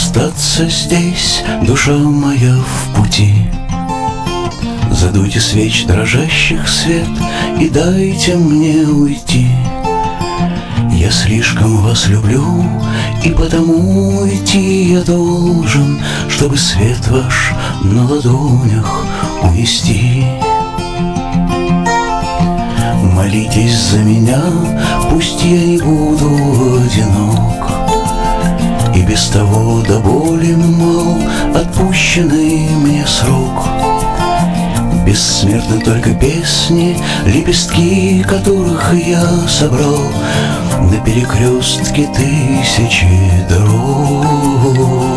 остаться здесь, душа моя в пути. Задуйте свеч дрожащих свет и дайте мне уйти. Я слишком вас люблю, и потому уйти я должен, чтобы свет ваш на ладонях унести. Молитесь за меня, пусть я не буду одинок, и без того до боли мал отпущенный мне срок. Бессмертны только песни, лепестки которых я собрал на перекрестке тысячи дорог.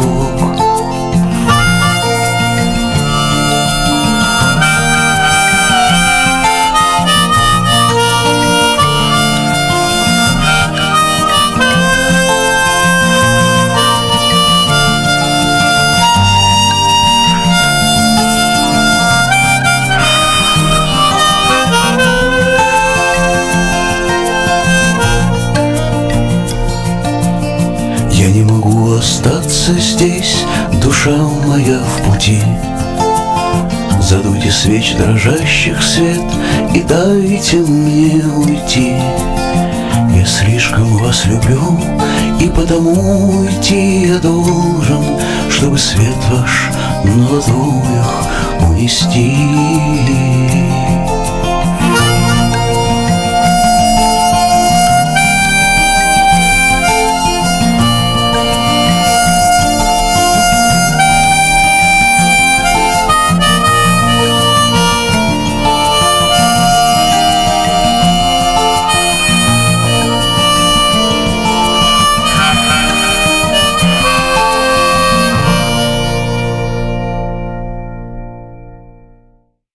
Я не могу остаться здесь, душа моя в пути. Задуйте свеч дрожащих свет и дайте мне уйти. Я слишком вас люблю, и потому уйти я должен, чтобы свет ваш на ладонях унести.